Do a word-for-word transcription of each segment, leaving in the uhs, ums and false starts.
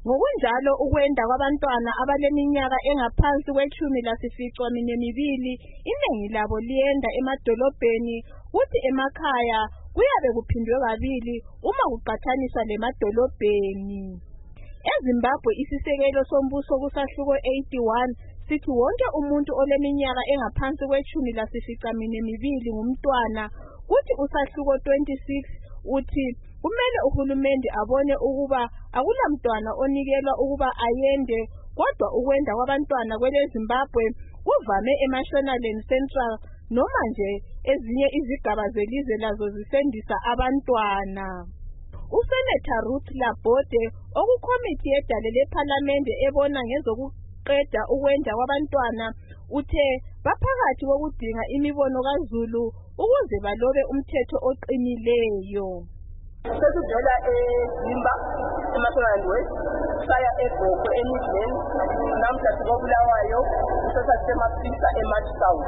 Ngokunjalo ukwenda kwabantwana abaleminyaka engaphansi kwetshumi lasificaminwembili inengi labo liyenda emadolobheni, kuthi emakhaya kuyabe kuphindwe kabili uma kuqathaniswa lemadolobheni. EZimbabwe isisekelo sombuso kusahluko eighty-one sithi wonke umuntu oleminyaka engaphansi kwetshumi lasificaminwembili ngumntwana, kuthi usahluko twenty-six uthi kumele uhulumende abone ukuba akulamntwana onikelwa ukuba ayende, kodwa ukwenda kwabantwana kwele Zimbabwe kuvame eMashonaland Central noma nje ezinye izigaba zelizwe lazo zisendisa abantwana. USenator Ruth Labode okukhomithi yedale lePhalamende ebona ngezokuqeda ukwenda kwabantwana uthe baphakathi kokudinga imibono kaZulu ukuze balobe umthetho oqinileyo. Sekuvela eZimba eMashonaland West saya eGogo eMidland namhla sibobulawayo sesasemaphisa eMarch South.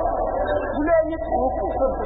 Kulenye igroup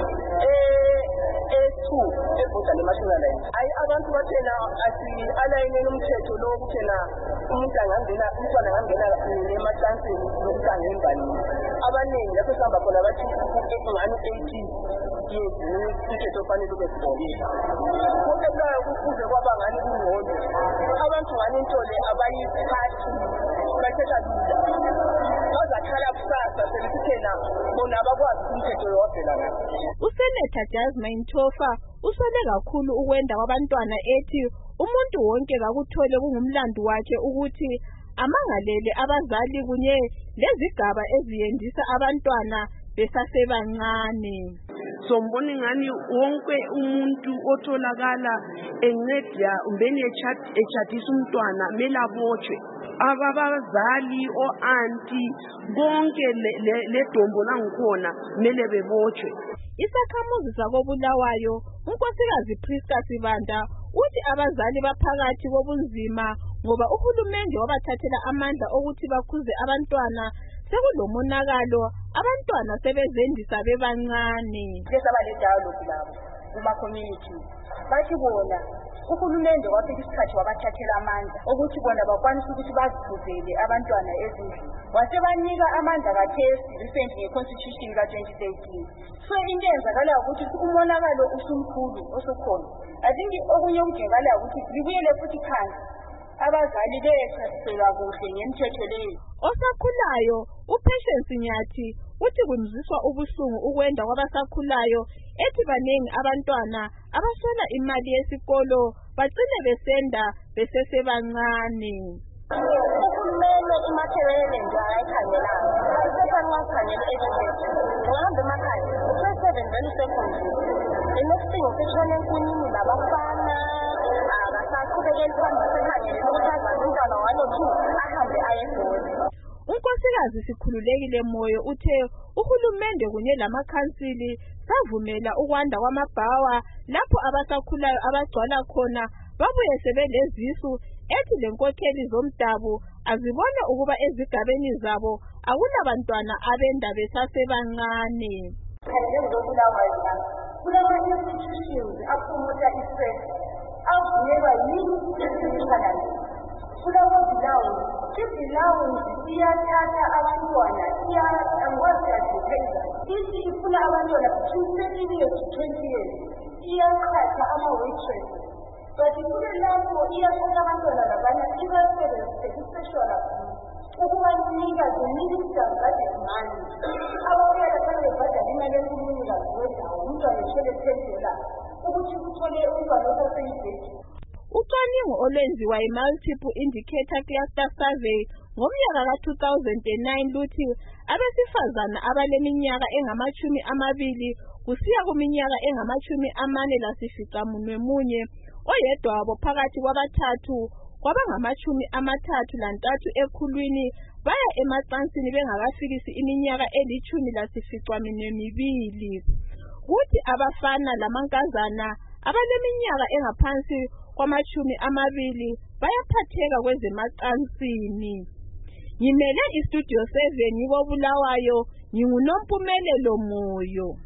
eh e-two ebhoda leMashonaland. Ayi abantu bathena athi alayineni umthetho lo kuthena umuntu angangena umntwana angangena emacansini nokuhlanga ingane. Abaningi lapho sihamba khona bathi ngani eighteen years umthetho ofanele ube khona. Konke kwayo kuze kwaba ngani kungcono. Abantu ngani into le abayiphathi bathetha lula. Bazakhala kusasa selithena bona abakwazi umthetho yodwa la. USenator Jasmine Tofa usole kakhulu ukwenda kwabantwana ethi umuntu wonke kakuthole kungumlando wakhe ukuthi amangalele abazali kunye lezigaba eziyendisa abantwana besasebancane. Sombona ngani wonke umuntu otholakala enceda umbeni echadisa umntwana melabotshwe. Ababazali o aunti bonke le dombo langikhona mele bebotshwe. Isakhamuzi sakobulawayo unkosikazi Priska Sibanda uthi abazali baphakathi kobunzima ngoba uhulumende wabathathela amandla okuthi bakhuze abantwana sekulomonakalo abantwana sebezendisa bebancane. Kesaba le dialogue labo kuma community bathi bona uhulumende wafika isikhathi wabathathela amandla ukuthi bona bakwanise ukuthi bazikhuzele abantwana ezindlini. Wasebanika amandla kathesi recently ngeconstitution ka twenty thirteen. So into eyenzakalayo ukuthi umonakalo usumkhulu osukhona. I think okunye okudingakalayo ukuthi libuyele futhi phansi abazali bechasiselwa kuhle ngemithetho leyo. Osakhulayo uPatience Nyathi uthi kunziswa ubuhlungu ukwenda kwabasakhulayo ethi banengi abantwana abaswela imali yesikolo bagcine besenda besesebancane. Uhulumeni imaterial nje ayikhangelanga. Sesanqakhangela education. Ngohambe emakhaya useseven vele secondary. The next thing useshone kunini labafana akasaqhubekeli phambili sekhangele ukuthi azazintwana one or two ahambe ayebhola. Unkosikazi Sikhululekile Moyo uthe uhulumende kunye lamakhansili savumela ukwanda kwamabhawa lapho abasakhulayo abagcwala khona babuye sebelezisu ethi lenkokheli zomdabu azibone ukuba ezigabeni zabo akulabantwana abenda besasebancane. Kulama-institutions aphumula i-stress avunyelwa yini esizikhalane. Kulawo-bilawuni i-bilawuni iyathatha abantwana angikwazi yazipheza ithi ifuna abantwana between thirteen years to twenty years iyaqhatha ama-waitress but kule lapho iyathatha abantwana labana ibasebenzise i-sexual abuse ukubanika the minister budget money abawuyala kane bhadala imali enkulunyikazi wendawo umntwana ethole ten dollars ukuthi kuthole umntwana osaseyibhedi. Ucwaningo olwenziwa yi-Multiple Indicator Cluster Survey ngomnyaka ka two thousand nine luthi abesifazana abaleminyaka engamachumi amabili kusiya kuminyaka engamachumi amane lasificamunwemunye oyedwa wabo phakathi kwabathathu kwabangamachumi amathathu lantathu ekhulwini baya emacansini bengakafikisi iminyaka elitshumi lasificamunwembili. Kuthi abafana lamankazana abaleminyaka engaphansi kwamachumi amabili bayaphatheka kwezemacansini. Ngimele istudio seven ngikobulawayo nginguNompumelelo Moyo.